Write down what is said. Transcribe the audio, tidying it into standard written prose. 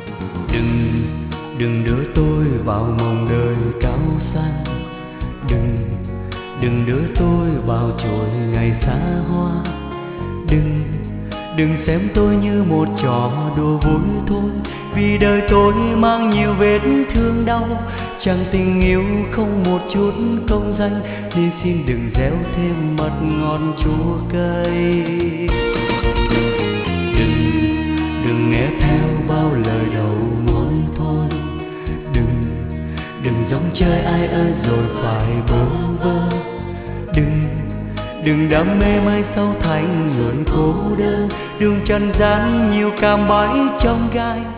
Đừng, đừng đưa tôi vào mộng đời cao sang. Đừng đưa tôi vào chốn ngày xa hoa. Đừng xem tôi như một trò đùa vui thôi, vì đời tôi mang nhiều vết thương đau. Chẳng tình yêu không một chút công danh, nên xin đừng gieo thêm mật ngọt chua cay. Đừng nghe theo bao lời đầu môi thôi. Đừng giống chơi ai ơi rồi phải bơ vơ. Đừng đam mê mai sau thành luôn cô đơn. Đường trần gian nhiều cạm bẫy trong gai,